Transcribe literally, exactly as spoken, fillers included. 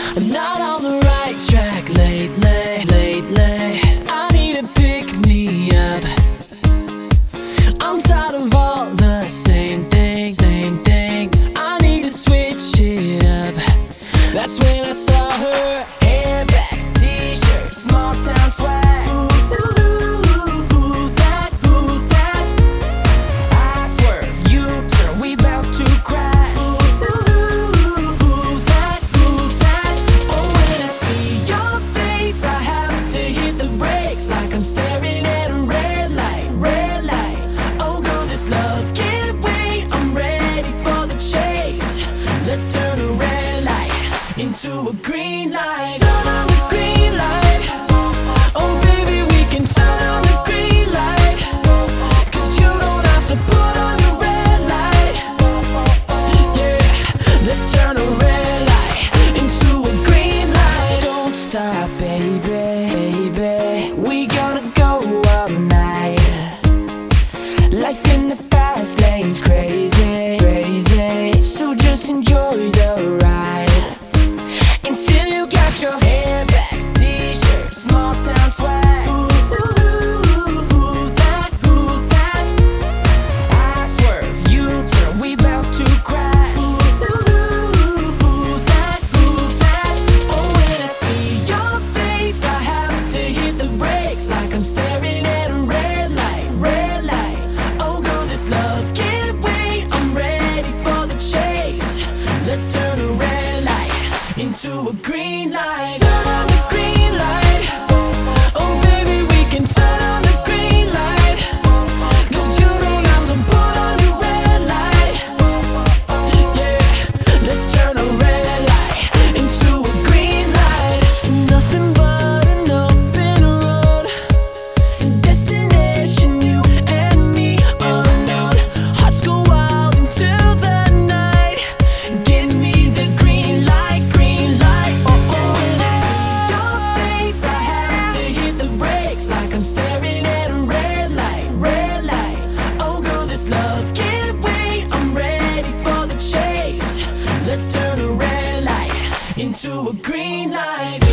Not on the right track lately, lately. I need to pick me up. I'm tired of all the same things, same things. I need to switch it up. That's when I saw her. Hair back, t-shirt, small town swag. Ooh, who's that, who's that? I swerve, you turn, we bout to crash. Ooh, who's that, who's that? Oh, when I see your face, I have to hit the brakes, like I'm staring at a red light, red light. Oh, go, this love can't wait, I'm ready for the chase. Let's turn a red light into a green light. Turn on the green light. Oh baby, we can turn on the green light. Cause you don't have to put on your red light. Yeah, let's turn a red light into a green light. Don't stop, baby, baby. We gonna go all night. Life in the fast lane's crazy, crazy. So just enjoy the ride. And still you got your hair back, t-shirt, small town swag. Ooh, who's that, who's that? I swerve, you turn, we bout to crash. Ooh, who's that, who's that? Oh, when I see your face, I have to hit the brakes, like I'm staring at a red light, red light. Oh, go, this love can't wait, I'm ready for the chase. Let's turn a red light into a green light. Turn on the green light. Oh baby, we can turn on the green light. Cause you don't have to put on your red light. Yeah, let's turn a red light into a green light. Nothing but an open road. Destination, you and me unknown. Hearts go wild until the night. Give me the green light, green light. Oh, oh, when I see your face, I have to hit the brakes, like I'm staring at a red light, red light. Oh, girl, this love can't wait, I'm ready for the chase. Let's turn a red light into a green light.